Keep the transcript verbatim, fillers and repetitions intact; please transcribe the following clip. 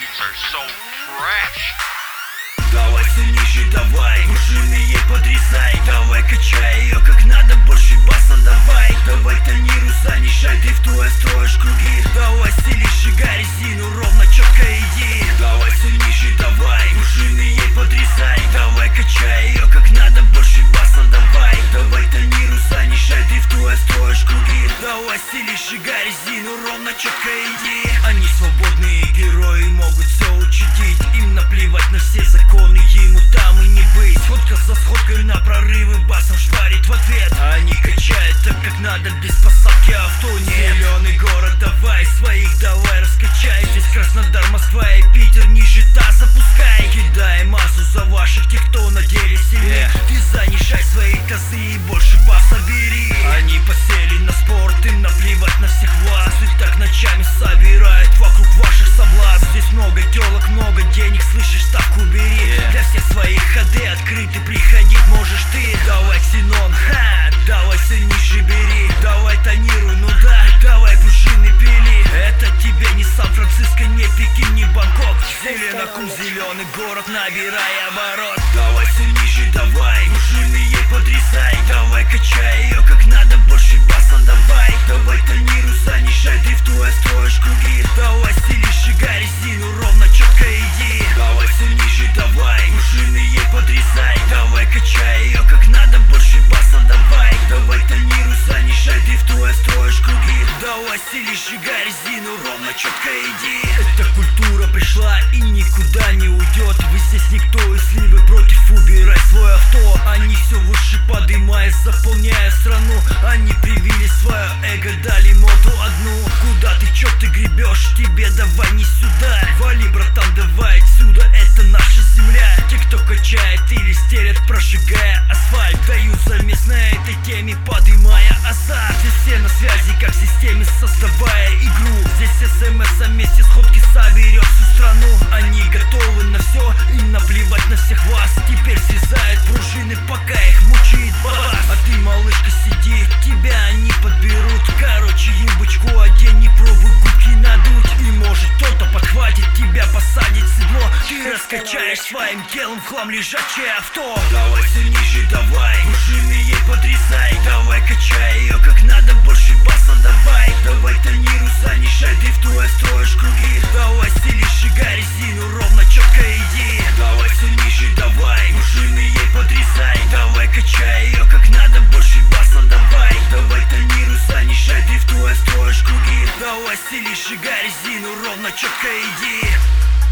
beats are so fresh. Давай сильнейший, давай, пружины ей подрезай. Давай качай ее как надо, больше баса давай. Давай тонируй, занижай, дрифтуя строишь круги. Давай сильнейший, гай резину, ровно четко иди. Давай сильнейший, давай, пружины ей подрезай. Давай качай ее как надо, больше баса давай. Давай тонируй, занижай, дрифтуя строишь круги. Давай сильнейший, гай резину, ровно четко иди. Они свободные герои, могут все учудить. Им наплевать на все законы, ему там и не быть. Сходка за сходкой на прорывы, басом шпарит в ответ. Они качают так как надо, без посадки авто нет. Зеленый город, давай своих, давай раскачай. Здесь Краснодар, Москва и Питер, ниже таз опускай. Кидай массу за ваших, тех, кто на деле сильнее. Ты занижай свои тазы и больше баса бери. Они посели на спорт, им наплевать на всех вас. И так ночами собирают вокруг ваших соблазн. Здесь много телок, много денег, слышишь, ставку бери. Для всех своих ходы открыты, приходить можешь ты. Давай ксенон, ха, давай сильнейший бери. Давай тонируй, ну да, давай пружины пили. Это тебе не Сан-Франциско, не Пекин, не Бангкок. Зеленокум, зеленый город, набирай оборот. Давай сильнейший, давай, пружины ей подрезай. Давай качай ее как надо, больше баса давай. Давай тонируй, занижай, дрифтуя строишь круги. Давай сильнейший, гай резину, ровно четко иди. Давай сильнейший, давай, пружины ей подрезай. Давай качай ее как надо, больше баса давай. Давай тонируй, занижай, дрифтуя строишь круги. Давай сильнейший, гай резину, ровно четко иди. Эта культура пришла и никуда не уйдет. Вы здесь никто, если вы против, убирай свое авто. Они все выше подымая, заполняя страну. Они привили свое эго, дали моду одну. Куда ты, чё ты гребешь? Тебе давай не сюда. Вали, братан, давай отсюда, это наша земля. Те, кто качает или стелят, прожигая асфальт, даются местно этой теме, подымая азарт. Здесь все на связи, как в системе, создавая игру. Здесь СМС, а вместе сходки соберет всю страну. Они готовы на все, им наплевать на всех вас. Теперь срезают пружины, пока их мучает бас. А ты, малышка, сиди, тебя они подберут. Короче, юбочку одень, не пробуй губки надуть. И может кто-то подхватит тебя, посадит в седло. Ты раскачаешь своим телом в хлам лежачее авто. Давай сильнейший, давай, пружины ей подрезай. Давай качай ее как надо, больше баса давай. Давай тонируй, занижай, дрифтуя строишь круги. Давай сильнейший, гай резину, ровно четко иди. Давай сильнейший, давай, пружины ей подрезай. Давай качай ее как надо, больше баса давай. Давай тонируй, занижай, дрифтуя строишь круги. Давай сильнейший, гай резину, ровно четко иди.